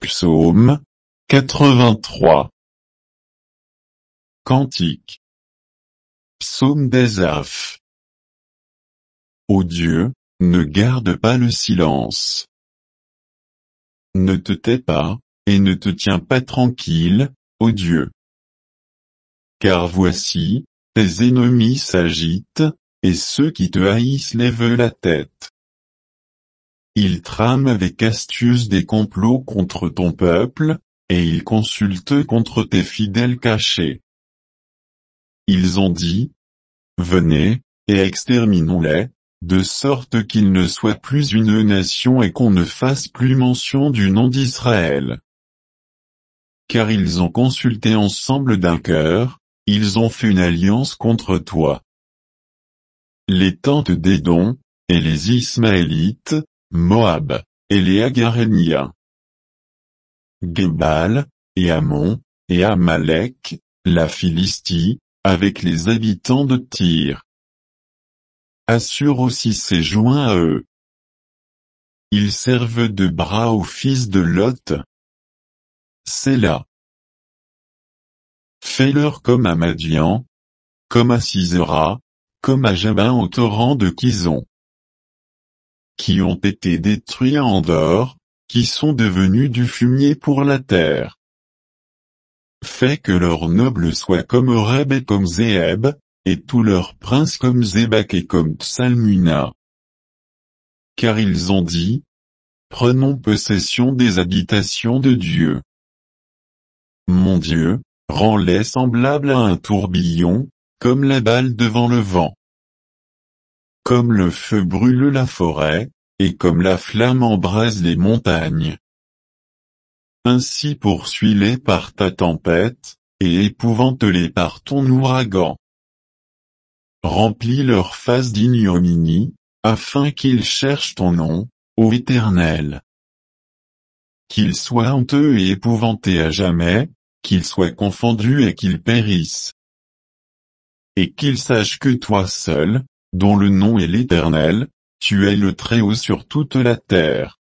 Psaume 83. Cantique. Psaume d'Asaph. Ô Dieu, ne garde pas le silence. Ne te tais pas, et ne te tiens pas tranquille, ô Dieu. Car voici, tes ennemis s'agitent, et ceux qui te haïssent lèvent la tête. Ils trament avec astuce des complots contre ton peuple, et ils consultent contre tes fidèles cachés. Ils ont dit: venez, et exterminons-les, de sorte qu'ils ne soient plus une nation et qu'on ne fasse plus mention du nom d'Israël. Car ils ont consulté ensemble d'un cœur, ils ont fait une alliance contre toi. Les tentes d'Édom, et les Ismaélites, Moab, et les Agaréniens. Gébal, et Ammon, et Amalek, la Philistie, avec les habitants de Tyr. Assur aussi s'est joint à eux. Ils servent de bras aux fils de Lot. Séla. Fais-leur comme à Madian, comme à Sisera, comme à Jabin au torrent de Kison. Qui ont été détruits en Endor, qui sont devenus du fumier pour la terre. Fais que leurs nobles soient comme Oreb et comme Zéeb, et tous leurs princes comme Zébak et comme Tsalmuna. Car ils ont dit: prenons possession des habitations de Dieu. Mon Dieu, rends-les semblables à un tourbillon, comme la balle devant le vent. Comme le feu brûle la forêt, et comme la flamme embrase les montagnes. Ainsi poursuis-les par ta tempête, et épouvante-les par ton ouragan. Remplis leur face d'ignominie, afin qu'ils cherchent ton nom, ô Éternel. Qu'ils soient honteux et épouvantés à jamais, qu'ils soient confondus et qu'ils périssent. Et qu'ils sachent que toi seul, dont le nom est l'Éternel, tu es le Très-Haut sur toute la terre.